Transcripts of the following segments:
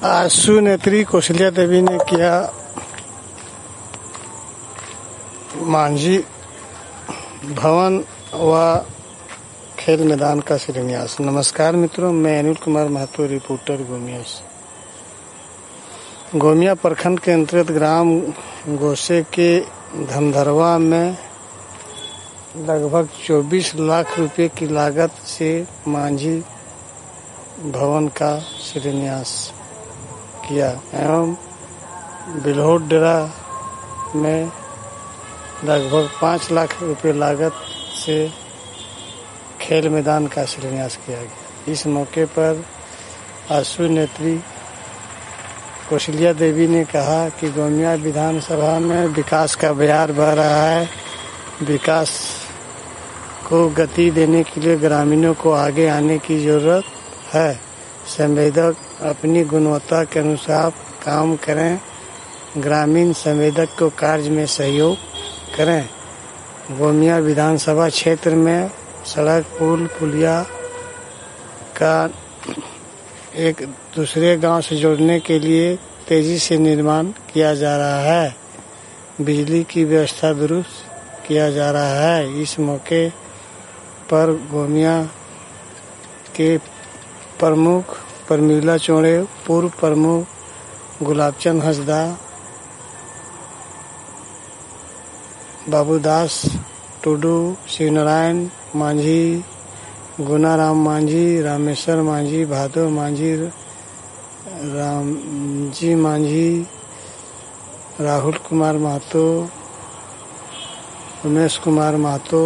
आशु नेत्री कौशल्या देवी ने किया मांझी भवन व खेल मैदान का शिलान्यास। नमस्कार मित्रों, मैं अनिल कुमार महतो, रिपोर्टर गोमिया से। गोमिया प्रखंड के अंतर्गत ग्राम गोसे के धमधरवा में लगभग 24 लाख रुपए की लागत से मांझी भवन का शिलान्यास किया एवं बिल्होर डेरा में लगभग 5 लाख रुपए लागत से खेल मैदान का शिलान्यास किया गया। इस मौके पर आशु नेत्री कौशल्या देवी ने कहा कि गोमिया विधानसभा में विकास का बयार बह रहा है। विकास को गति देने के लिए ग्रामीणों को आगे आने की जरूरत है। संवेदक अपनी गुणवत्ता के अनुसार काम करें। ग्रामीण संवेदक को कार्य में सहयोग करें। गोमिया विधानसभा क्षेत्र में सड़क, पुल, पुलिया का एक दूसरे गांव से जोड़ने के लिए तेजी से निर्माण किया जा रहा है। बिजली की व्यवस्था दुरुस्त किया जा रहा है। इस मौके पर गोमिया के प्रमुख परमिला चौड़े, पूर्व प्रमुख गुलाबचंद हंसदा, बाबूदास टुडू, शिवनारायण मांझी, गुनाराम मांझी, रामेश्वर मांझी, भादो मांझी, रामजी मांझी, राहुल कुमार महतो, उमेश कुमार महतो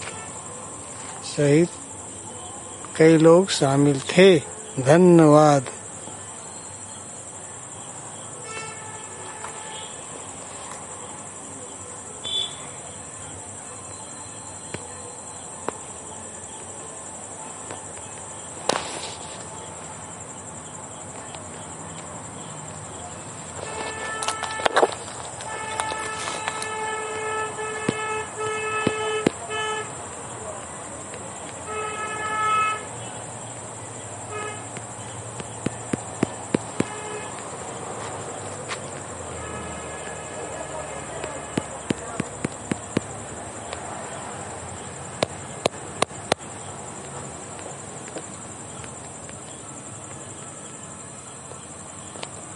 सहित कई लोग शामिल थे। धन्यवाद।